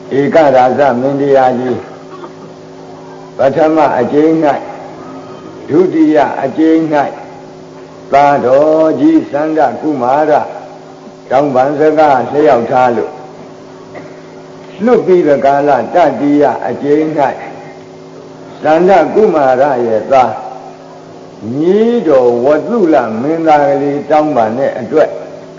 ဧကရာဇမင်းတရားကြီးပထမအကျိန်း၌ဒုတိယအကျိန်း၌သာတော်ကြီးစန္ဒကုမာရတောင်ပန်စကားလျှောက်ထားလို့လွတ်ပြီးတဲ့ကာလတတိယအကျိန်း၌စန္ဒကုမာရရဲ့သားညီတော်ဝတုလမင်းသားကလေးတောင်းပန်တဲ့အတွက်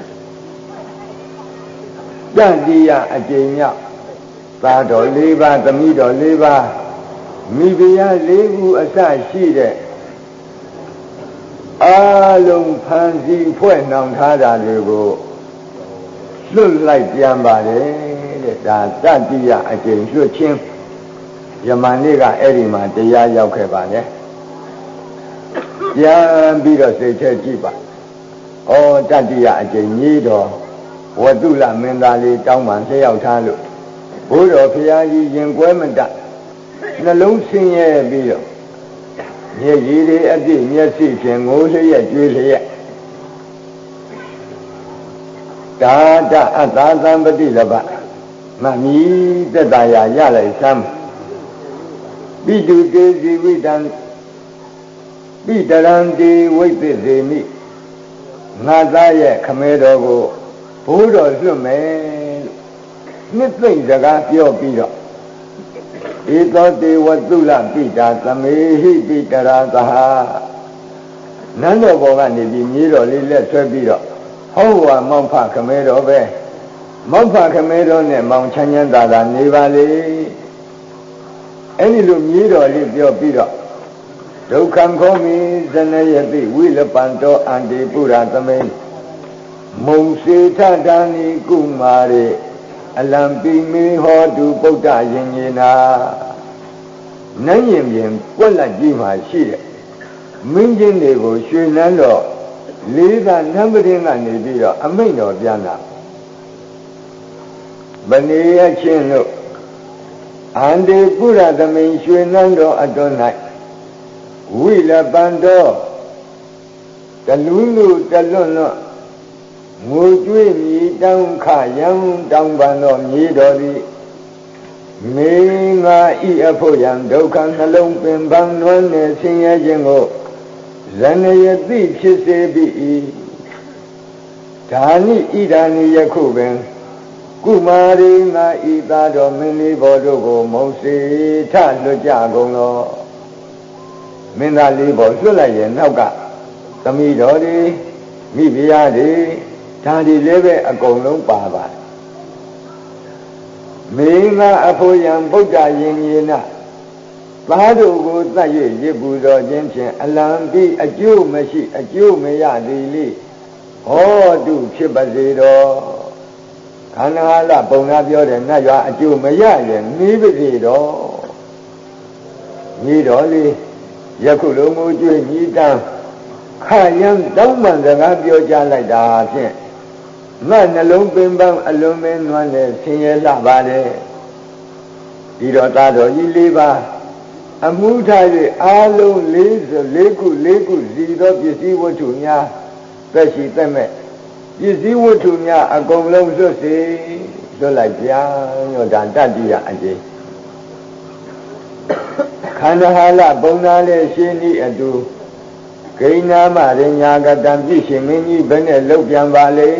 တတိယအကျိန်းမြောက်သားတော်၄ပါးသမီးတော်၄ပါးမိဖုရား၄ခုအစရှိတဲ့အာလုံးဖန်စီဖွဲ့နှောင်ထားတာတွေကိုလွတ်လိုက်ပြန်ပါတယ်တဲ့ဒါတတိယအကျိန်လွတ်ချင်းယမန်နေ့ကအဲ့ဒီမှာတရားရောက်ခဲ့ပါလေပြန်ပြီးတော့စိတ်ထဲကြည့်ပါဩတတိယအကျိန်ကြီးတော်ဝတုလမင်းသားလေးတောင်းပန်လျှောက်ထားလို့ဘုရားဖရာကြီးရင်ကွဲမတနှလုံးဆင်းရဲပြီးတော့မျက်ရည်တွေအပြည့်မျက်စိဖြင့်ငိုလျက်ကြွေးလျက်ဒါတအတ္တသံပတိလဘမမီသက်တာရလိုက်စမ်းပိတုတေဇီဝိတံပိတရံတေဝိသစ္စေမိငါသားရဲ့ခမဲတော်ကိုဘိုးတော်လွတ်မယ်လို့နှစ်သိမ့်စကားပြောပြီးတော့ဧသောတေဝတုလပိတာသမေဟိပိတရာသဟာနန်းတော်ဘောကနေပြီးမြေတော်လေးလက်ဆွဲပြီးတော့ဟောဝါမောင်ဖခမဲတော်ပဲမောင်ဖခမဲတော်နဲ့မောင်ချမ်းချမ်းသာသာနေပါလေအဲ့ဒီလိုမြေတော်လေးပြောပြီးတော့ဒုက္ခံခောမိဇနယတိဝိလပန္တောအန္တိပုရသမေမုံစေထတာနိကုမာရေအလံပိမေဟောတုပုဒ္ဒယင်ညေနာနန်းရင်ပြင်ပွက်လက်ကြီးမှာရှိတဲ့မင်းချင်းတွေကိုရွှေနန်းတော်လေးကနန်းပရင်ကနေပြီးတော့အမိန့်တော်ပြန်လာဗနေရချင်းလို့အန္တိပုရသမိန်ရွှေနန်းတော်အတွန်း၌ဝိလပန္တောတလူးလူတလွတ်လွတ်ငိုကြွေးမြည်တောင်းခရံတောင်းပန်တော်မြေတော်သည်မေငါဤအဖို့ယံဒုက္ခနှလုံးပင်ပန်းနွမ်းနေဆင်းရဲခြင်းကိုဇဏယတိဖြစ်စေပြီဓာနိဣဒာနိယခုပင်ကုမာရိငါဤသားတော်မင်းလေးဘော်တို့ကိုမုံစေထလွတ်ကြကုန်သောမင်းသားလေးဘော်လွတ်လိုက်ရဲ့နောက်ကသမီးတော်တွေမိဖုရားတွေဒါဒီလည်းပဲအကုန်လုံးပါပါတယ်မေငါအဖို့ယံဗုဒ္ဓယင်ညေနသားတို့ကိုသတ်၍ရစ်ပူတော်ခြင်းဖြင့်အလံပြီးအကျိုးမရှိအကျိုးမရသည်လေဟောတုဖြစ်ပါစေတော်ခန္ဓာလပုံနာပြောတယ်နတ်ရွာအကျိုးမရရင်နေပါစေတော်ညီတော်လေးယခုလုံးကိုကြွေးညီတန်းခရံတောင်းပန်စကားပြောကြလိုက်တာဖြင့်ငါနှလုံးပင်ပန်းအလွန်မင်းနွမ်းနဲ့ဆင်းရဲလှပါတယ်ဒီတော့သားတော်ကြီး၄ပါးအမှုထား၍အားလုံး၄ခုစီသောပစ္စည်းဝတ္ထုများသက်ရှိသက်မဲ့ပစ္စည်းဝတ္ထုများအကုန်လုံးလွတ်စေလွတ်လိုက်ပြန်ရောဒါတတိယအကျိခန္ဓာဟာလပုံနာလေးရှင်းဤအတူဂိဏမရညာကတံပြည့်ရှင်မင်းကြီးဘယ်နဲ့လောက်ပြန်ပါလေ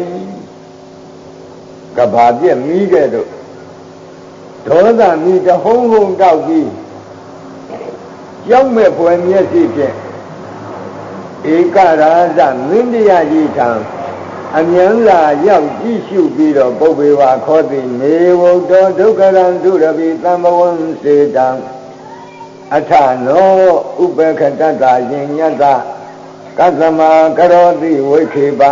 ကဘာပြက်မိခဲ့တော့ဒေါသမိတဟုံးဟုံးတောက်ပြီးရောက်မဲ့ဖွယ်မျက်စိဖြင့်ဧကရာဇမင်းတရားကြီးထံအမြန်လာရောက်ကြည့်ရှုပြီးတော့ပုပ္ပေဝါခောတိနေဝုဒ္ဓဒုက္ခရံဒုရပိသံဘဝံစေတံအထနောဥပခတတယင်ညတကသမကရောတိဝိခေပံ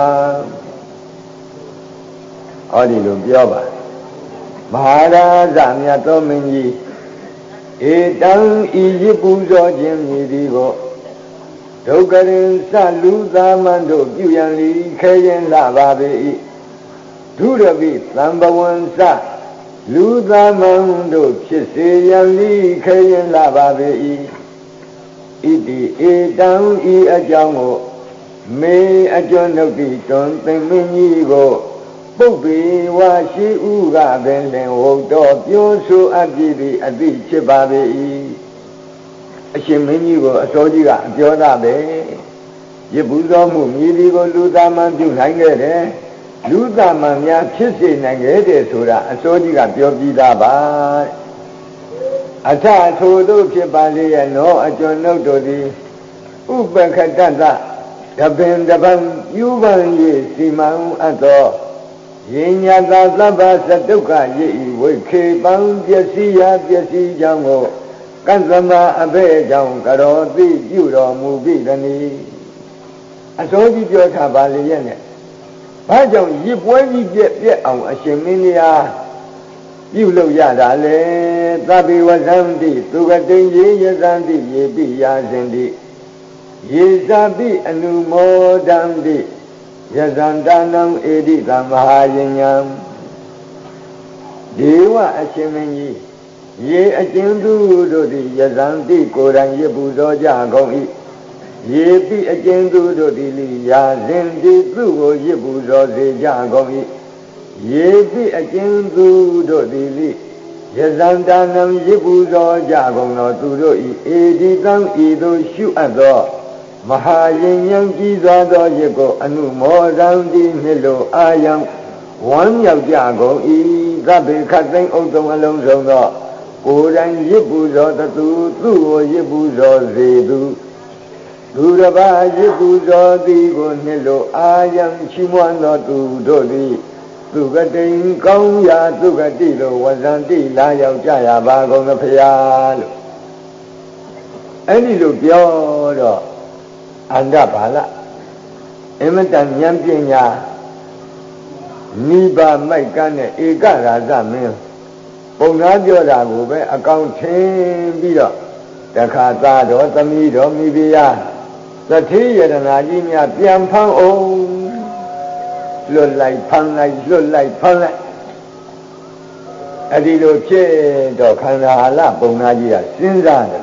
ဟောဒီလိုပြောပါမဟာရာဇမြတ်သောမင်းကြီးဧတံဤရစ်ပူဇော်ခြင်းမြည်သည်ကိုဒုက္ခရင်စလူသားမန်တို့ပြုရန်လီခဲရင်လာပါပေ၏ဒုရပိသံဘဝံစလူသားမန်တို့ဖြစ်စေရန်လီခဲရင်လာပါပေ၏ဣတိဧတံဤအကြောင်းကိုမေအကျွန်းတို့သည်တွန်သိမ့်မင်းကြီးကိုပုပ္ပေဝါရှိဥကပင်လင်ဟုတ်တော်ပြောဆိုအပ်ပြီးသည်အသိဖြစ်ပါပေ၏အရှင်မင်းကြီးကိုအစောကြီးကပြောတာပဲရစ်ပူဇော်မှုမြည်ဒီကိုလူသားမှပြုနိုင်ခဲ့တယ်လူသားမှများဖြစ်စေနိုင်ခဲ့တယ်ဆိုတာအစောကြီးကပြောပြီးသားပါအထထိုတို့ဖြစ်ပါလေရဲ့နောအကျွန်ုပ်တို့သည်ဥပက္ခတတတပင်တပံယူပံ၍စီမံအပ်သောယဉ်ညာသာသဗ္ဗသဒုက္ခရိဤဝိခေပံပျက်စီးရာပျက်စီးကြောင်းကိုကံသမအဘဲကြောင့်ကရောသိပြုတော်မူပြီတည်းအစိုးကြီးပြောထားပါလေရဲ့နဲ့ဘာကြောင့်ရစ်ပွဲကြီးပြက်အောင်အရှင်မင်းကြီးပြုလုပ်ရတာလေသဗ္ဗေဝဇံတိသူကတိယေယဇံတိယေပိယာစဉ်တိယေဇာပိအနုမောဒံတိယဇန္တနံဧတိကမဟာယဉ္ဉံဒေဝအရှင်မင်းကြီးယေအကျဉ်သူတို့သည်ယဇန္တိကိုယ်တိုင်ရပူဇော်ကြကုန်၏ယေပိအကျဉ်သူတို့သည်လိယာစဉ်တိသူကိုရပူဇော်စေကြကုန်၏ယေပိအကျဉ်သူတို့သည်လိယဇန္တနံရပူဇော်ကြကုန်သောသူတို့၏ဧတိတံဤသို့ရှုအပ်သောမဟာယဉ္ဉံကြီးစွာသောရစ်ကိုအနုမောဒံတိနှင့်လိုအာယံဝမ်းမြောက်ကြကုန်၏သဗ္ဗေခတ်သိမ်းဥဒုံအလုံးစုံသောကိုယ်တိုင်ရစ်ပူဇော်သူသူ့ကိုရစ်ပူဇော်စေသူသူတစ်ပါးရစ်ပူဇော်သည်ကိုနှင့်လိုအာယံချီးမွမ်းသောသူတို့သည်သူကတိန်ကောင်းရာသူကတိလိုဝဇန္တိလာရောက်ကြရပါကုန်သဖရာလို့အဲ့ဒီလိုပြောတော့အန္တဘာလအမတန်ဉာဏ်ပညာနိဗ္ဗာန်မိုက်ကန်းတဲ့ဧကရာဇမင်းပုံနာပြောတာကိုပဲအကောင်ထင်းပြီးတော့တခါသားတော်သမီးတော်မိဖုရားသတိယတနာကြီးများပြန်ဖမ်းအောင်လွတ်လိုက်ဖမ်းလိုက်လွတ်လိုက်ဖမ်းလိုက်အဲ့ဒီလိုဖြစ်တော့ခန္ဓာဟာလပုံနာကြီးကစဉ်းစားတယ်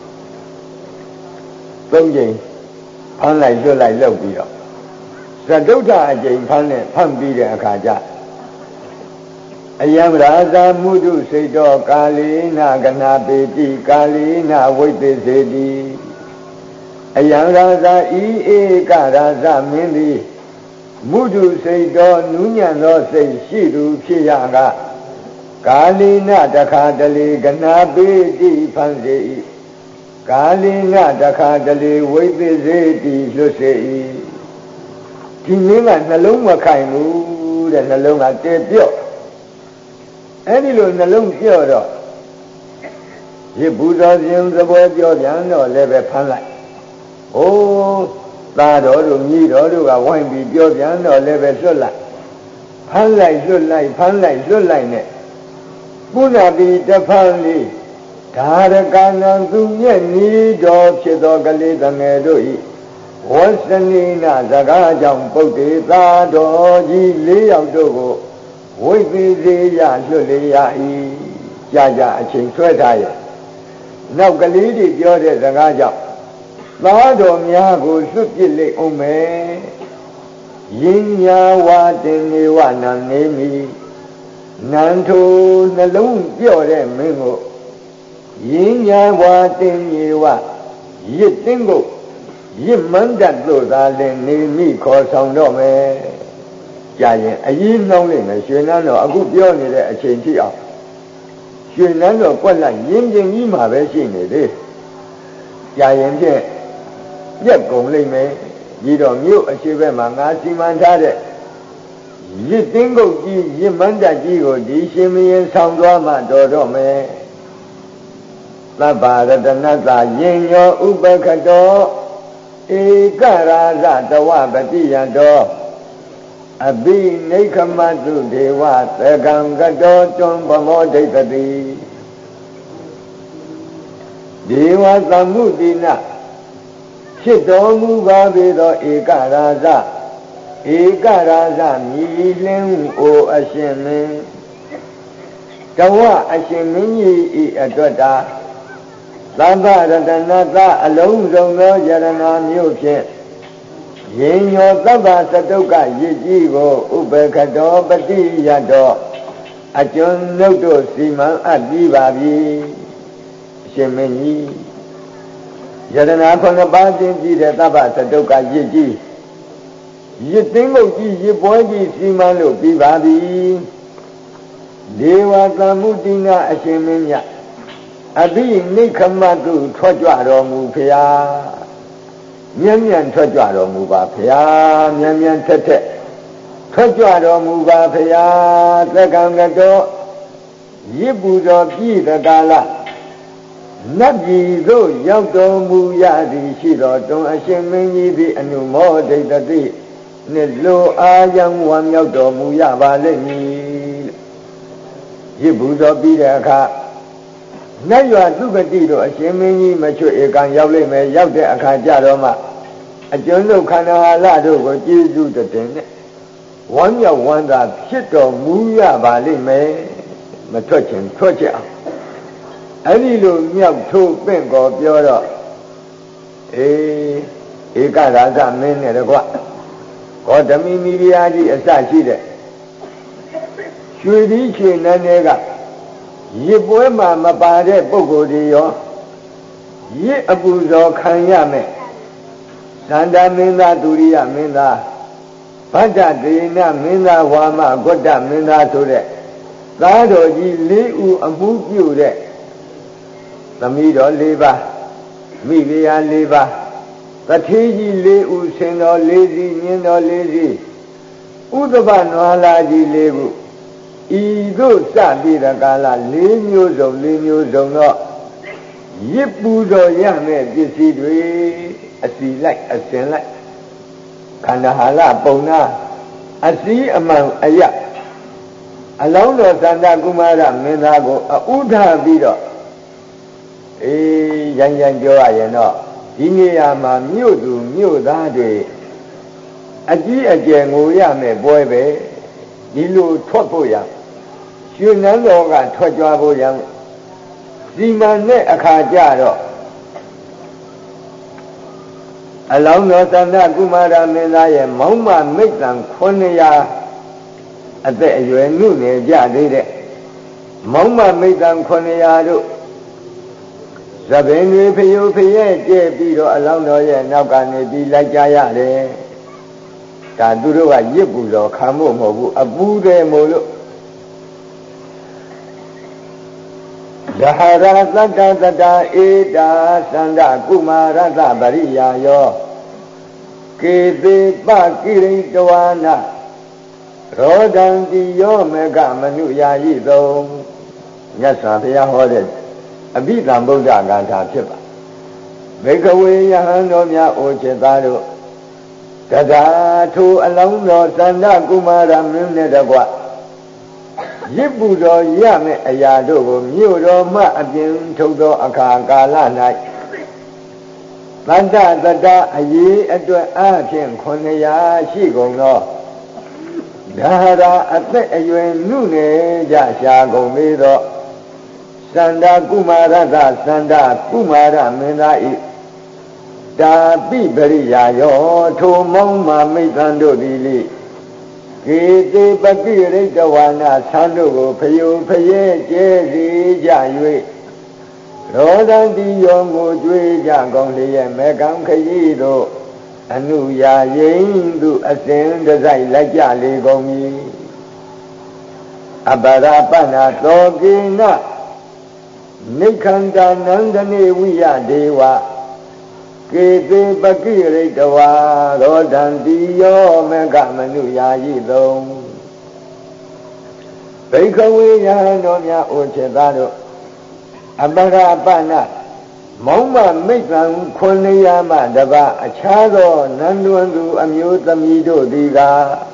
သုံးချိန်ဖမ်းလိုက်လွတ်လိုက်လုပ်ပြီးတော့သဒုဋ္ဌအကျိန်ဖမ်းပြီးတဲ့အခါကျအယံရာဇာမုဒုစိတ်တော်ကာလေနကနာပေတိကာလေနဝိသေစေတိအယံရာဇာဤဧကရာဇမင်းသည်မုဒုစိတ်တော်နူးညံ့သောစိတ်ရှိသူဖြစ်ရကကာလေနတခါတလေကနာပေတိဖန်စေ၏ကာလေနတခါတလေဝိသေစေတိလွတ်စေ၏ဒီမင်းကနှလုံးမခိုင်ဘူးတဲ့နှလုံးကတဲပြော့အဲ့ဒီလိုနှလုံးပြော့တော့ရစ်ပူဇော်ခြင်းသဘောပြောပြန်တော့လည်းပဲဖမ်းလိုက်။အိုးသားတော်တို့မြည်တော်တို့ကဝိုင်းပြီးပြောပြန်တော့လည်းပဲလွတ်လိုက်။ဖမ်းလိုက်လွတ်လိုက်ဖမ်းလိုက်လွတ်လိုက်နဲ့ပုဏ္ဏပိတဖန်လေးဓာရကနံသူမျက်နီတော်ဖြစ်သောကလေးငယ်တို့၏ဝဆနိနာစကားကြောင့်ပုတ်တေသာတော်ကြီး၄ယောက်တို့ကိုဝိသေစေရလွတ်လေရ၏ကြာကြာအချိန်ဆွဲထားရနောက်ကလေးတွေပြောတဲ့စကားကြောင့်သားတော်များကိုလွတ်ပစ်လိမ့်အောင်မယ်ယဉ်ညာဝါတင်နေဝနံနေမီနန်းထိုနှလုံးပြော့တဲ့မင်းကိုယဉ်ညာဝါတင်နေဝရစ်တင်းကိုရစ်မန်းတတ်လို့သာလင်နေမိခေါ်ဆောင်တော့မယ်ကြာရင်အရင်နှောင်းလိမ့်မယ်ရွှေနန်းတော်အခုပြောနေတဲ့အချိန်ထိအောင်ရွှေနန်းတော်ကွက်လိုက်ရင်းကျင်ကြီးမှာပဲရှိနေသေးကြာရင်ဖြင့်ပြက်ကုန်လိမ့်မယ်ဒီတော့မြို့အရှိဘက်မှာငါစီမံထားတဲ့ရစ်တင်းကုတ်ကြီးရစ်မန်းတတ်ကြီးကိုဒီရှင်မင်းဆောင်သွားမှတော်တော့မယ်သဗ္ဗရတနတ္တယင်ညောဥပက္ခတောဧကရာဇတဝပတိယတောအဘိနိခမတုဒေဝသကံကတောတွံဗမောဒိဋ္ဌတိဒေဝသမ္မုတိနဖြစ်တော်မူပါပေသောဧကရာဇဧကရာဇမြည်လင်းအိုအရှင်မင်းတဝအရှင်မင်းကြီးဤအတွက်တာသဗ္ဗရတနာသအလုံးစုံသောယရဏမျိုးဖြင့်ရင်ညောသဗ္ဗသတုကရစ်ကြီးကိုဥပခတောပတိယတောအကျွန်ုပ်တို့စီမံအပ်ပြီးပါပြီအရှင်မင်းကြီးယတနာ9ပါးတင်ကြည့်တဲ့သဗ္ဗသတုကရစ်ကြီးရစ်သိန်းကုတ်ကြီးရစ်ပွဲကြီးစီမံလို့ပြီးပါပြီဒေဝသမုတိနာအရှင်မင်းမြတ်အဘိနိခမတုထွက်ကြွတော်မူဖျားမြန်မြန်ထွက်ကြွတော်မူပါဖျားမြန်မြန်ထက်ထက်ထွက်ကြွတော်မူပါဖျားသက္ကံကတော်ရစ်ပူတော်ပြည်တကာလနတ်ပြည်သို့ရောက်တော်မူရသည်ရှိတော်တွင်အရှင်မင်းကြီးသည်အနုမောဒိတတိနှင့်လိုအားယံဝမ်းမြောက်တော်မူရပါလိမ့်မည်ရစ်ပူတော်ပြီးတဲ့အခါနတ်ရွာသုကတိတို့အရှင်မင်းကြီးမချွတ်ဧကံရောက်လိမ့်မယ်ရောက်တဲ့အခါကြတော့မှအကျွန်ုပ်ခန္ဓာဟာလတို့ကိုကျေးဇူးတင်နဲ့ဝမ်းမြောက်ဝမ်းသာဖြစ်တော်မူရပါလိမ့်မယ်မထွက်ချင်ထွက်ကြအောင်အဲ့ဒီလိုမြောက်ထိုးပင့်ကောပြောတော့ဧကရာဇမင်းနဲ့တကွဂေါတမီမိဖုရားကြီးအစရှိတဲ့ရွှေဒီရွှေနန်းတွေကရစ်ပွဲမှာမပါတဲ့ပုဂ္ဂိုလ်တွေရောရစ်အပူဇော်ခံရမယ်သန္တာမင်းသားဒုရိယမင်းသားဗတ္တဒေနမင်းသားဝါမဂုတ္တမင်းသားဆိုတဲ့သားတော်ကြီး4ဦးအမှုပြုတဲ့သမီးတော်4ပါးမိဖုရား4ပါးတထေးကြီး4ဦးဆင်တော်4စီးညင်းတော်4စီးဥဒဘနွာလာကြီး4ခုဤသို့စပြီးတဲ့ကာလ4မျိုးစုံတော့ရစ်ပူတော်ရမယ်ပစ္စည်းတွေအစီလိုက်အစင်လိုက်ခန္ဓာဟာလပုံနာအစည်းအမှန်အယအလောင်းတော်သန္တာကုမာရမင်းသားကိုအဥဒပြီးတော့ရန်ပြောရရင်တော့ဒီနေရာမှာမြို့သူမြို့သားတွေအကြီးအကျယ်ငိုရမယ်ပွဲပဲဒီလိုထွက်ဖို့ရရွှေနန်းတော်ကထွက်ကြွဖို့ရစီမံတဲ့အခါကျတော့အလောင်းတော်သန္တာကုမာရမင်းသားရဲ့မောင်းမမိတ်တံ900အသက်အရွယ်နုနယ်ကြသေးတဲ့မောင်းမမိတ်တံ900တို့သဘင်တွေဖျို့ဖျဲ့ကျဲပြီးတော့အလောင်းတော်ရဲ့နောက်ကနေပြီးလိုက်ကြရတယ်ဒါသူတို့ကရစ်ပူတော်ခံဖို့မဟုတ်ဘူးအပူတယ်မို့လို့ယဟရသတ္တတတာဧတာသန္တာကုမာရသပရိယာယောကေသေပကိရိတဝါနရောဒံတိယောမေကမနုယာယိသုံးမြတ်စွာဘုရားဟောတဲ့အဘိဓမ္ဗုဒ္ဓဂါထာဖြစ်ပါဘေကဝေယဟန်တော်များအိုချစ်သားတို့တထာထိုအလောင်းတော်သန္တာကုမာရမင်းနဲ့တကွရစ်ပူတော်ရမယ်အရာတို့ကိုမြို့တော်မှအပြင်ထုတ်သောအခါကာလ၌သတ္တတတအရေးအတွက်အားဖြင့်900ရှိကုန်သောဒါဟာအသက်အရွယ်နုနယ်ကြရှာကုန်သေးသောသန္တာကုမာရသသန္တာကုမာရမင်းသားဤတာပိပရိယာယောထိုမောင်းမာမိတ်သံတို့သည်လေကေတေပကိရိတဝါနာသံတို့ကိုဖယုဖယဲကျဲစီကြ၍ရောဒံတိယောကိုကြွေးကြကောင်းလျက်မေကံခရီးတို့အနုယာယိန်သူအစဉ်တစိုက်လိုက်ကြလေကုန်မည်အပရာပနာသောကိနနိခန္တာနန္ဒနေဝိယဒေဝကေသေပကိရိတဝါရောဒံတိယောမေကမနုယာယိသုံးဘိကဝေယဟန်တော်များအိုချေသားတို့အပရပနမောင်းမမိတ်တံ900မှတပါအခြားသောနန္တွင်သူအမျိုးသမီးတို့သည်က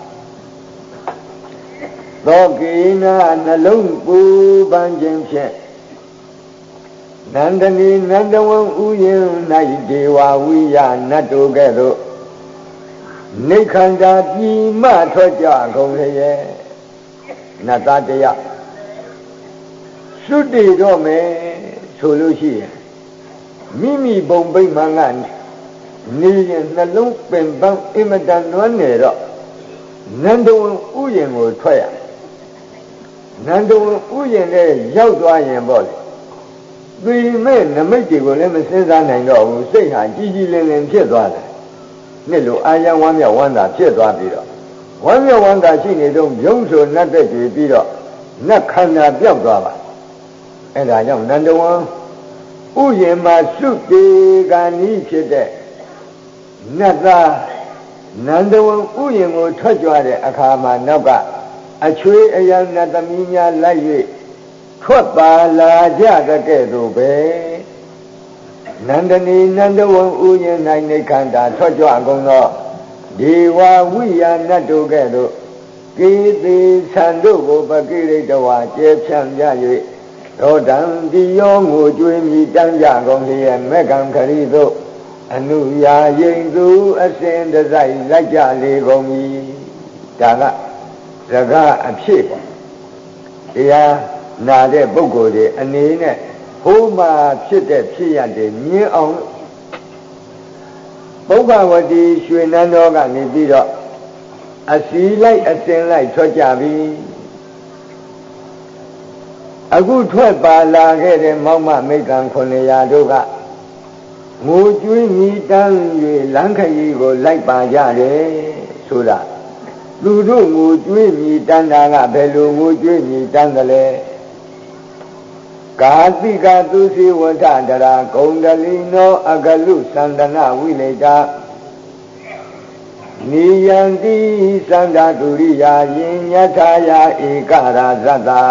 သောကိနာနှလုံးပူပန်းခြင်းဖြင့်နန္ဒနီနန္ဒဝံဥယျင်၌ဒေဝဝိယနတ်တို့ကဲ့သို့နိခန္ဓာပြည်မှထွက်ကြကုန်လျက်နတ်သားတရားသုတိတော့မယ်ဆိုလို့ရှိရင်မိမိဘုံဗိမာန်ကနေရင်နှလုံးပင်ပန်းအင်မတန်နွမ်းနေတော့နန္ဒဝန်ဥယျာဉ်ကိုထွက်ရနန္ဒဝန်ဥယျာဉ်နဲ့ရောက်သွားရင်ပေါ့လေသိမဲ့နမိတ်တွေကိုလည်းမစဉ်းစားနိုင်တော့ဘူးစိတ်ဟာကြီးကြီးလင်းလင်းဖြစ်သွားတယ်နှစ်လိုအာရဝမ်းမြောက်ဝမ်းသာဖြစ်သွားပြီးတော့ဝမ်းမြောက်ဝမ်းသာရှိနေတော့ယုံဆိုနတ်သက်တွေပြီးတော့နတ်ခန္ဓာပြောက်သွားပါအဲ့ဒါကြောင့်နန္ဒဝန်ဥယျာဉ်မှာစုတေကာနီးဖြစ်တဲ့နတ်သားနန္ဒဝန်ဥယျာဉ်ကိုထွက်ကြွတဲ့အခါမှာနောက်ကအချွေအယံနတ်သမီးများလိုက်၍ထွက်ပါလာကြတဲ့ကဲ့သို့ပဲနန္ဒနီနန္ဒဝန်ဥယျာဉ်၌နေခန္ဓာထွက်ကြွကုန်သောဒေဝဝိယာနတ်တို့ကဲ့သို့ကေသေသံတို့ကိုပကိရိတဝါကျဲဖြန့်ကြ၍ဒေါတံတိယောငိုကြွေးမြည်တမ်းကြကုန်လျက်မေကံခရီသို့အနုယာယိန်သူအစဉ်တစိုက်လိုက်ကြလေကုန်ပြီဒါကစကားအဖြစ်ပေါ့တရားနာတဲ့ပုဂ္ဂိုလ်တွေအနေနဲ့ဟိုးမှဖြစ်တဲ့ဖြစ်ရတဲ့မြင်အောင်ပုဗ္ဗဝတီရွှေနန်းတော်ကနေပြီးတော့အစီလိုက်အစဉ်လိုက်ထွက်ကြပြီအခုထွက်ပါလာခဲ့တဲ့မောင်မမိတ်ကံ900တို့ကငိုကြွေးမြည်တမ်း၍လမ်းခရီးကိုလိုက်ပါကြတယ်ဆိုတာလူတို့ငိုကြွေးမြည်တမ်းတာကဘယ်လိုငိုကြွေးမြည်တမ်းသလဲကာတိကသူစီဝဋ္ဌတရာဂုံတလီနောအကလုသန္တနာဝိလေတာနိယံတိသန္တာဒုရိယာယင်ညထာယဧကရာဇတ္တာ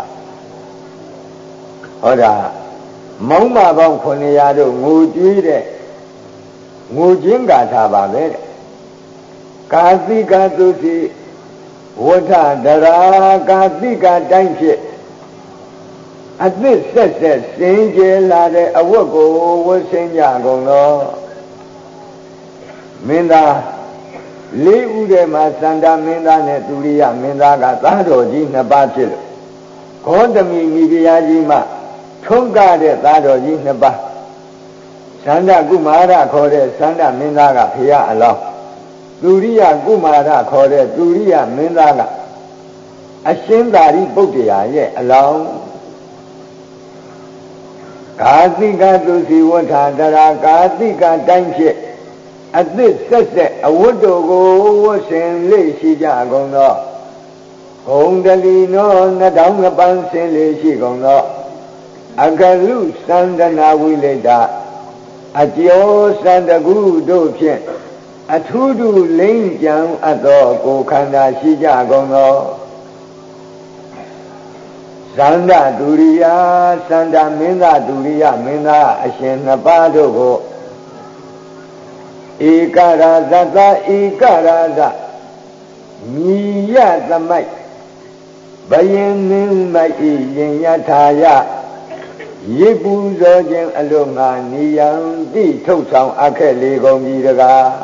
ဟောတာမောင်းမပေါင်း900တို့ငိုကြွေးတဲ့ငိုခြင်းဂါထာပါပဲတဲ့ကာတိကသူစီဝဋ္ဌတရာကာတိကတိုင်းဖြစ်အသစ်ဆက်ဆက်စင်ကြယ်လာတဲ့အဝတ်ကိုဝတ်ဆင်ကြကုန်သောမင်းသားလေးဦးထဲမှာစန္ဒမင်းသားနဲ့သူရိယမင်းသားကသားတော်ကြီး2ပါးဖြစ်လို့ဂေါတမီမိဖုရားကြီးမှထုံးကားတဲ့သားတော်ကြီး2ပါးစန္ဒကုမာရခေါ်တဲ့စန္ဒမင်းသားကဖရာအလောင်းသူရိယကုမာရခေါ်တဲ့သူရိယမင်းသားကအရှင်သာရိပုတ္တရာရဲ့အလောင်းကာတိကသူစီဝဋ္ဌတရာကာတိကတိုင်းဖြစ်အသစ်ဆက်ဆက်အဝတ်တို့ကိုဝတ်ဆင်လေရှိကြကုန်သောဂုံတလီနော2000ပန်းဆင်လေရှိကုန်သောအကလုသန္တနာဝိလေတာအကျော်သန္တကုတို့ဖြင့်အထူးတူလိမ့်ကြံအပ်သောကိုယ်ခန္ဓာရှိကြကုန်သောသန္တာဒုရိယာသန္တာမင်းသားဒုရိယမင်းသားအရှင်2ပါးတို့ကိုဧကရာဇတဧကရာဇညီယသမိုက်ဘယင်မင်းမိုက်ယင်ယထာယရေပူဇော်ခြင်းအလို့ငါနိယံတိထုတ်ဆောင်အပ်ခဲ့လေကုန်ပြီတကား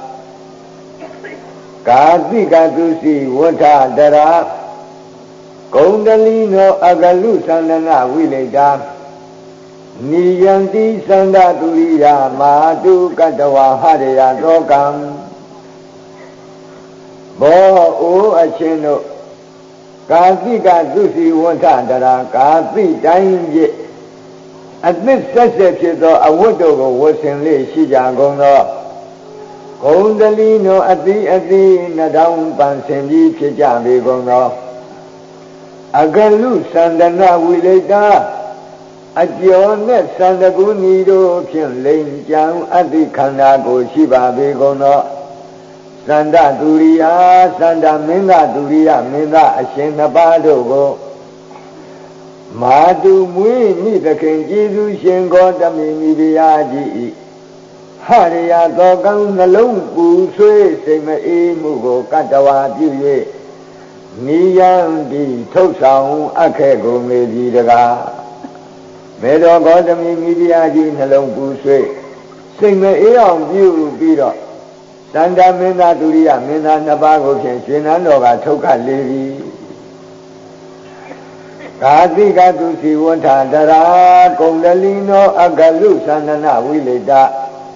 ကာတိကသူစီဝဋ္ဌတရာဂုံတလီနောအကလုသန္တနာဝိလေတာနိယံတိသန္တာဒုရိယာမာတုကတဝါဟရယသောကံဘောအိုအချင်းတို့ကာတိကသူစီဝဋ္ဌတရာကာတိတိုင်းပြည့်အသစ်ဆက်ဆက်ဖြစ်သောအဝတ်တို့ကိုဝတ်ဆင်လေရှိကြကုန်သောဂုံတလီနောအတိ2000ပန်းဆင်ပြီးဖြစ်ကြပေကုန်သောအကလုသန္တနာဝိလေတာအကျော်နဲ့သန္တကုဏီတို့ဖြင့်လိမ်ကြံအတ္တိခန္ဓာကိုရှိပါပေကုန်သောသန္တဒုရိယာသန္တမင်းသားဒုရိယမင်းသားအရှင်2ပါးတို့ကိုမာတုမွေးမိသခင်ကျေးဇူးရှင်ဂေါတမီမိဖုရားကြီးဤဟရိယသောကံနှလုံးပူဆွေးစိတ်မအေးမှုကိုကတ္တဝါပြု၍နိယံတိထုတ်ဆောင်အပ်ခဲ့ကုန်လေပြီတကားမေတော်ဂေါတမီမိဖုရားကြီးနှလုံးပူဆွေးစိတ်မအေးအောင်ပြုပြီးတော့သန္တာမင်းသားဒုရိယမင်းသား2ပါးကိုဖြင့်ရှင်နန်းတော်ကထုတ်ခတ်လေပြီကာတိကသူစီဝဋ္ဌတရာဂုံတလီနောအကလုသန္တနာဝိလေတာ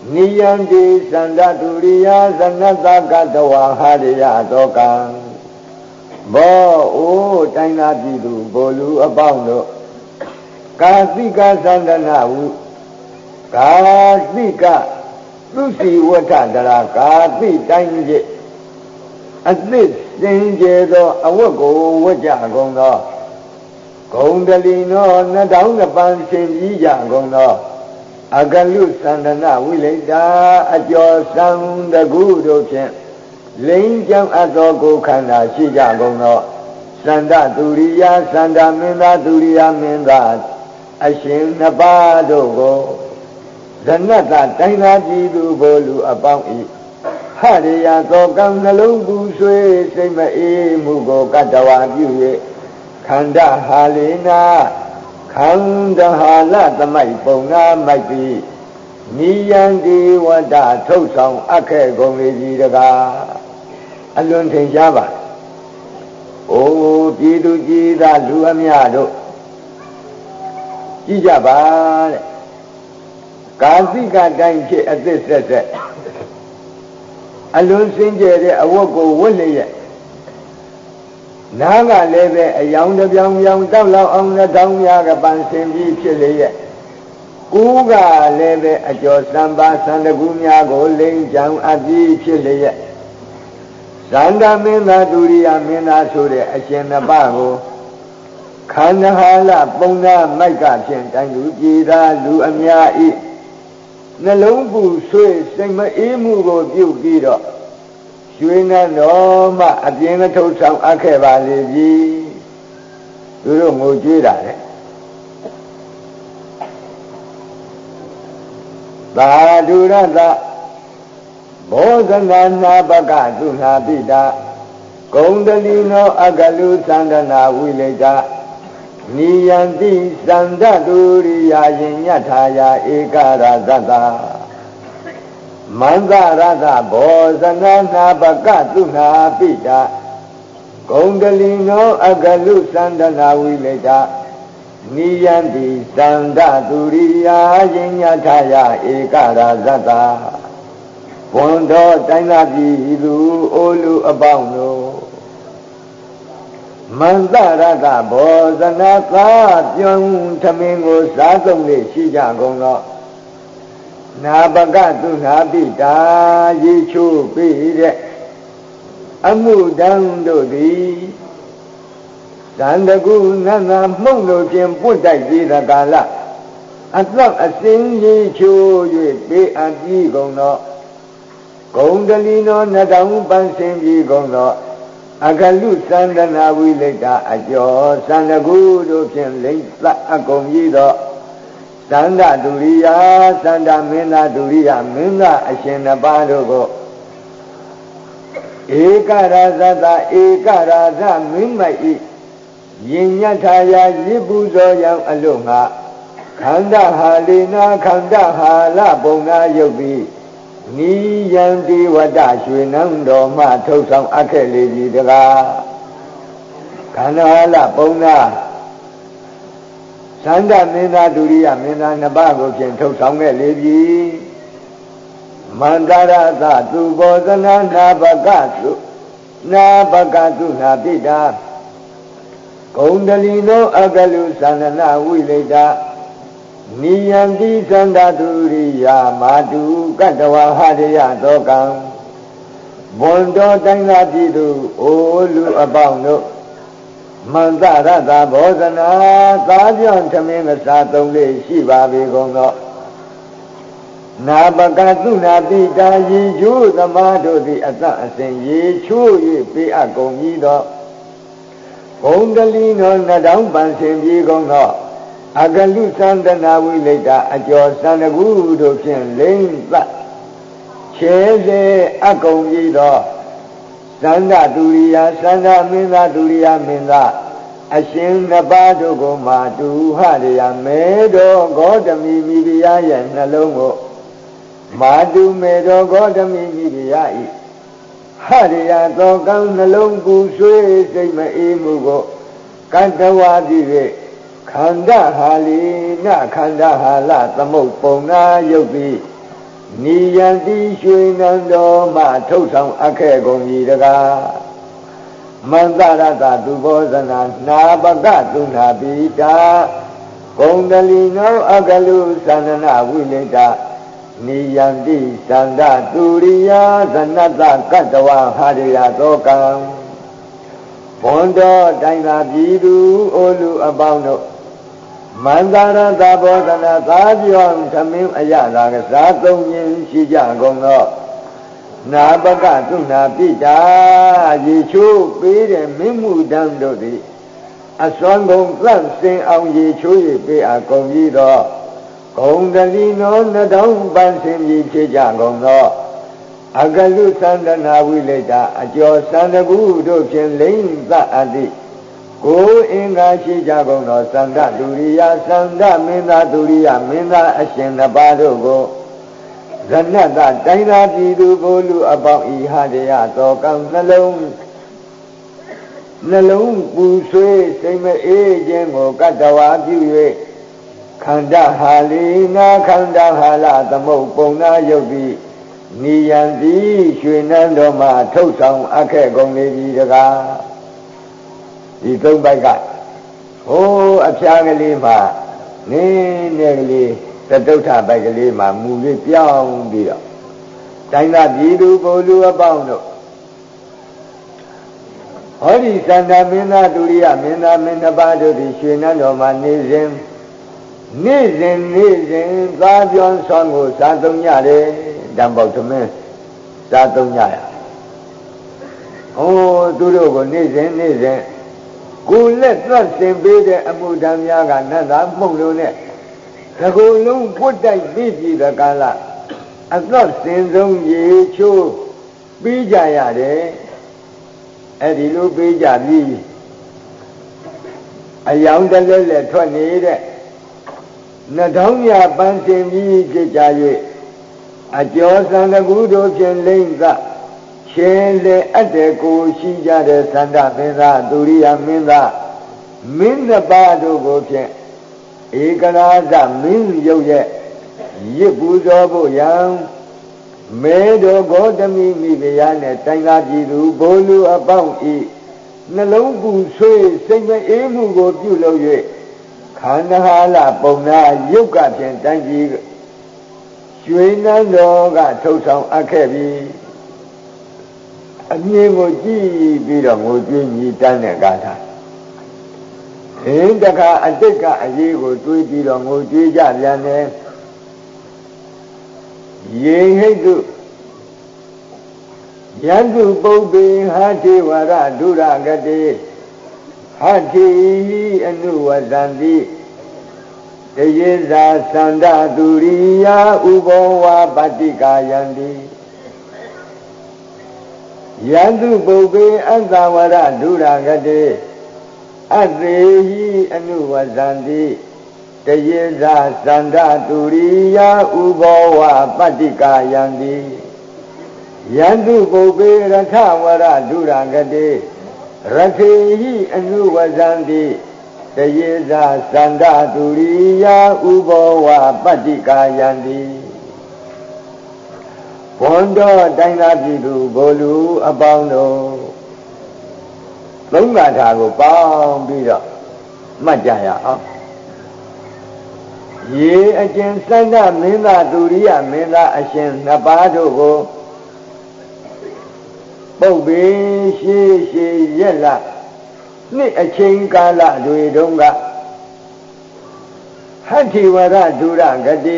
နိယံတိသန္တတုရိယသနတကတဝါဟာရိယသောကံဘောအိုတိုင်းသားပြည်သူဘိုလ်လူအပေါင်းတို့ကာသိကသန္တနာဝုကာသိကသုစီဝဋ္ဌတရာကာသိတိုင်းကျအသစ်စင်ကြယ်သောအဝတ်ကိုဝတ်ကြကုန်သောဂုံတလီနော2000ပန်းဆင်ကြီးကြကုန်သောအကလုသန္တနာဝိလိတ္တာအကျော်စံတကူတို့ဖြင့်လိမ့်ကြောင်းအပ်သောကိုယ်ခန္ဓာရှိကြကုန်သောသန္တသူရိယသန္တမင်းသားသူရိယမင်းသားအရှင်နှစ်ပါးတို့ကိုဇနတတိုင်းသားပြည်သူဘိုလ်လူအပေါင်းဤဟရိယသောကံနှလုံးပူဆွေးစိတ်မအေးမှုကိုကတ္တဝါပြု၍ခန္ဓာဟာလေနာခန္ဓာဟာလသမိုက်ပုံနာမိုက်ပြီးနိယံဒီဝတ္တထုတ်ဆောင်အပ်ခဲ့ကုန်လေကြီးတကားအလွန်ထင်ရှားပါအိုးပြည်သူကြီးသားလူအများတို့ကြည့်ကြပါတဲ့ကာသိကတိုင်းဖြစ်အသစ်ဆက်ဆက်အလွန်စင်ကြယ်တဲ့အဝတ်ကိုဝတ်လျက်နားကလည်းပဲအယောင်တစ်ပြောင်ပြောင်တောက်လောက်အောင်2000ရာကပန်းစင်ပြီးဖြစ်လျက်ကိုးကလည်းပဲအကျော်စံပါစံတကူများကိုလိမ့်ချောင်အပ်ပြီးဖြစ်လျက်ဇန္တမင်းသားဒုရိယမင်းသားဆိုတဲ့အရှင်နှစ်ပါးကိုခန္ဓာဟာလပုံနာမိုက်ကဖြင့်တိုင်းလူကြည်သာလူအများဤနှလုံးပူဆွေးစိတ်မအေးမှုကိုပြုပြီးတော့ရွှေနဲ့တော်မှအပြင်းထုတ်ဆောင်အပ်ခဲ့ပါလေပြီသူတို့ငိုကြွေးတာလေသာဓုရတဘောဇနာနာပကသုနာပိတာဂုံတလီနောအကလုသန္တနာဝိလိတာနိယံတိသန္တတုရိယာယင်ညထာယာဧကရာသတ္တမန္တရသဘောဇနာနာပကသုနာပိတာဂုံတလီနောအကလုသန္တနာဝိလိတာနိယံတိသန္တတုရိယာယင်ညထာယာဧကရာသတ္တဘွန်တော်တိုင်းသားပြည်သူအိုလူအပေါင်းတို့မန္တရကဘောဇနာသာပြုံးထမင်းကိုစားသုံးလေရှိကြကုန်သောနာပကသုနာပိတာရေချိုးပြီးတဲ့အမှုတန်းတို့သည်သန္တကုနန္နာမှုန့်တို့ဖြင့်ပွတ်တိုက်ပြီးသကာလအသက်အစင်းရေချိုး၍ပေးအပ်ပြီးကုန်သောဂုံတလီနော2000ပန်းစင်ပြီးကုန်သောအကလုသန္တနာဝိလိတ္တာအကျော်သန္တကုတို့ဖြင့်လိမ့်သအကုန်ကြီးသောသန္တဒုရိယသန္တမင်းသားဒုရိယမင်းသားအရှင်နှစ်ပါးတို့ကိုဧကရာဇတဧကရာဇမင်းမဤယင်ညထာယာရစ်ပူဇော်ရောင်အလို့ငါခန္ဓာဟာလေနာခန္ဓာဟာလပုံနာယုတ်ပြီးနိယံတိဝတ္တရွှေနန်းတော်မှထုတ်ဆောင်အပ်ခဲ့လေပြီတကားခန္ဓာလပုံနာသန္တမင်းသားဒုရိယမင်းသားနှစ်ပါးကိုဖြင့်ထုတ်ဆောင်ခဲ့လေပြီမန္တရသသူဘောဇနာနာပကသုနာပိတာဂုံတလီနောအကလုသန္တနာဝိလိတာနိယံတိသန္တတုရိယာမာတုကတ္တဝါဟရိယသောကံဘွန်တော်တိုင်းသာပြည်သူအိုလူအပေါင်းတို့မန္တရသဘောဇနာသာပြောင်းထမင်းကစားသုံးလေးရှိပါပြီကုန်သောနာပကသုနာပိတာရေချိုးသမားတို့သည်အသက်အစဉ်ရေချိုး၍ပေးအပ်ကုန်ပြီးသောဘုံတလီနော2000ပန်းစင်ပြီးကုန်သောအကလုသန္တနာဝိလိတ္တာအကျော်သန္တကုတို့ဖြင့်လိမ့်သချဲစေအကုန်ပြီးသောသန္တဒုရိယာသန္တမင်းသားဒုရိယာမင်းသားအရှင်နှစ်ပါးတို့ကိုမာတူဟရိယမေတော်ဂေါတမီမိဖုရားရဲ့နှလုံးကိုမာတူမေတော်ဂေါတမီမိဖုရားဤဟရိယသောကံနှလုံးကူဆွေးစိတ်မအေးမှုကိုကတ္တဝါတိ၍ခန္ဓာဟာလီနခန္ဓာဟာလသမုတ်ပုံနာယုတ်ပြီးနိယံတိရွှေနံတော်မှထုတ်ဆောင်အပ်ခဲ့ကုန်ပြီတကားမန္တရတသူဘောဇနာနာပကသုနာပိတာဂုံတလီနောအကလုသန္ဒနာဝိလိတနိယံတိသန္ဒတူရိယာသနတကတ္တဝဟာရိယသောကံဘွန်တော်တိုင်းသာပြည်သူအိုလူအပေါင်းတို့မန္တရတဘောဇနာသာပြောင်းသမင်းအရသာကစားသုံးခြင်းရှိကြကုန်သောနာပကသုနာပိတာရေချိုးပေးတဲ့မင်းမှုတန်းတို့သည်အစွမ်းကုန်သန့်စင်အောင်ရေချိုး၍ပေးအပ်ကုန်ပြီးတော့ဂုံတလီနောနှတောင်းပန်းစင်ကြီးဖြစ်ကြကုန်သောအကလုသန္ဒနာဝိလိတအကျော်သန္တကူတို့ဖြင့်လိမ့်သအတ္တိကိုယ်အင်္ဂါရှိကြကုန်သောသန္ဒတူရိယသန္ဒမင်းသားတူရိယမင်းသားအရှင်နှစ်ပါးတို့ကိုဇနတတိုင်းသာပြည်သူကိုလူအပေါင်းဤဟာတရားသောကံနှလုံးပူဆွေးစိတ်မအေးခြင်းကိုကတ္တဝါပြု၍ခန္ဓာဟာလီနာခန္ဓာဟာလသမုတ်ပုံနာယုတ်ပြီးနိယံတိရွှေနန်းတော်မှာထုတ်ဆောင်အပ်ခဲ့ကုန်လေပြီတကားဒီသုံးပိုက်ကဟိုးအဖျားကလေးမှာနင်းနေကလေးတတုထပိုက်ကလေးမှာမူလေးပြောင်းပြီးတော့တိုင်းသာပြည်သူကိုလူအပေါင်းတို့ဟောဒီသန္တာမင်းသားဒုရိယမင်းသားမင်းနှစ်ပါးတို့သည်ရွှေနန်းတော်မှာနေစဉ်သားပြောင်းဆောင်ကိုစားသုံးကြတယ်တံပေါက်သမင်းစားသုံးကြရဟိုးသူတို့ကိုနေစဉ်ကိုလက်သတ်ဆင်ပေးတဲ့အမှုဓာများကနတ်သားမှုန့်လို့နဲ့တကူလုံးပွတ်တိုက်ပြီးပြီတကားလားအသက်စင်ဆုံးရေချိုးပြီးကြရတယ်အဲ့ဒီလိုပြီးကြပြီးအယောင်တလဲလဲထွက်နေတဲ့နှထောင်းမြပန်းစင်ပြီးဖြစ်ကြ၍အကျော်သံတကူတို့ဖြင့်လိမ့်သချင်းလေအပ်တဲ့ကိုရှိကြတဲ့သန္တမင်းသားဒုရိယမင်းသားမင်းနှစ်ပါးတို့ကိုဖြင့်ဧကရာဇမင်းရုပ်ရဲ့ရစ်ပူဇော်ဖို့ရန်မဲတော်ဂေါတမိမိဖုရားနဲ့တိုင်းသာပြည်သူဘိုလ်လူအပေါင်းဤနှလုံးပူဆွေးစိတ်မအေးမှုကိုပြုလုပ်၍ခန္ဓာဟာလပုံနာယုတ်ကဖြင့်တိုင်းပြည်ရွှေနန်းတော်ကထုတ်ဆောင်အပ်ခဲ့ပြီအမြင်ကိုကြည့်ပြီးတော့ငိုကြွေးမြည်တမ်းတဲ့ကာထာဟင်းတခါအတိတ်ကအရေးကိုတွေးပြီးတော့ငိုကြွေးကြပြန်တယ်ယေဟိတုယန္တုပုပ္ပေဟာတိဝရဒုရဂတိဟာတိအနုဝဇန္တိတယေဇာသန္တသူရိယာဥဘောဝါပတိကာယန္တိယန္တုပုပ္ပေအသဝရဒုရဂတိအသေဟိအနုဝဇန္တိတယေဇာသန္တသူရိယာဥဘောဝါပတိကာယန္တိယန္တုပုပ္ပေရထဝရဒုရဂတိရထေဟိအနုဝဇန္တိတယေဇာသန္တသူရိယာဥဘောဝါပတိကာယန္တိဘွန်တော်တိုင်းသာပြည်သူဘိုလ်လူအပေါင်းတို့သုံးပါးထာကိုပေါင်းပြီးတော့မှတ်ကြရအောင်ရေအကျဉ်သန္တမင်းသားဒုရိယမင်းသားအရှင်နှစ်ပါးတို့ကိုပုပ်ပေရှေးရက်လနှစ်အချိန်ကာလတွေတုန်းကဟတ္ထိဝရဒုရဂတိ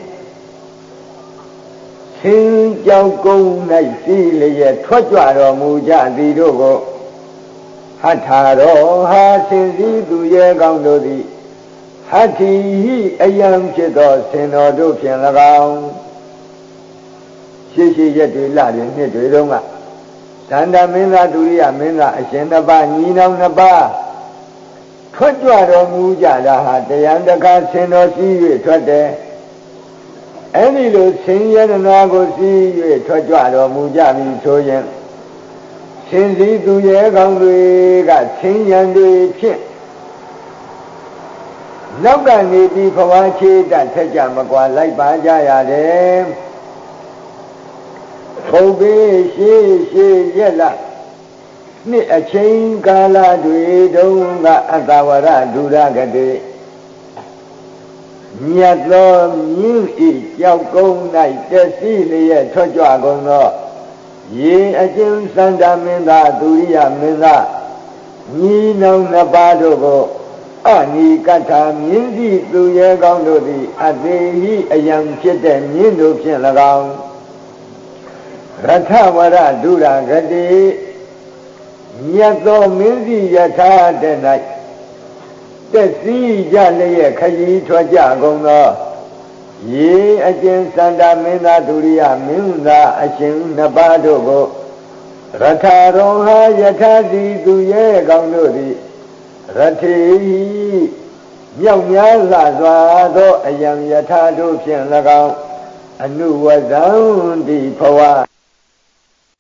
ဆင်းကြောက်ကုန်း၌စီလျက်ထွက်ကြွတော်မူကြသည်တို့ကိုဟတ္ထာရောဟာဆင်းစည်းသူရဲ့ကောင်းတို့သည်ဟတ္ထိဟိအယံဖြစ်သောဆင်တော်တို့ဖြင့်၎င်းရှေးရက်တွေလတွေနှစ်တွေတုန်းကသန္တာမင်းသားဒုရိယမင်းသားအရှင်နှစ်ပါးညီနောင်နှစ်ပါးထွက်ကြွတော်မူကြတာဟာတရားတကားဆင်တော်စီး၍ထွက်တယ်အဲ့ဒီလိုဆင်းရဲနာကိုစီး၍ထွက်ကြွတော်မူကြပြီဆိုရင်ဆင်းစည်းသူရဲ့ကောင်းတွေကဆင်းရဲတွေဖြင့်နောက်ကနေပြီးဘဝချေတထက်ကြမကွာလိုက်ပါကြရတယ်ခုတ်ပေးရှေးရက်လာနှစ်အချိန်ကာလတွေတုန်းကအတ္တဝရဒုရဂတိမြတ်သောမြင်းဤကြောက်ကုန်း၌တက်စီလျက်ထွက်ကြွကုန်သောရေအကျဉ်စန္ဒမင်းသားဒုရိယမင်းသားညီနောင်နှစ်ပါးတို့ကိုအနိကထာမြင်းစီသူရဲကောင်းတို့သည်အသေးဟိအယံဖြစ်တဲ့မြင်းတို့ဖြင့်၎င်းရထဝရဒုရဂတိမြတ်သောမင်းစီယထာတဲ့၌တက်စီကြလျက်ခရီးထွက်ကြကုန်သောရေအကျဉ်စန္ဒမင်းသားဒုရိယမင်းသားအရှင်နှစ်ပါးတို့ကိုရထရောဟာယထာစီသူရဲကောင်းတို့သည်ရထေမြောက်များလှစွာသောအယံယထာတို့ဖြင့်၎င်းအနုဝဇံတိဘဝ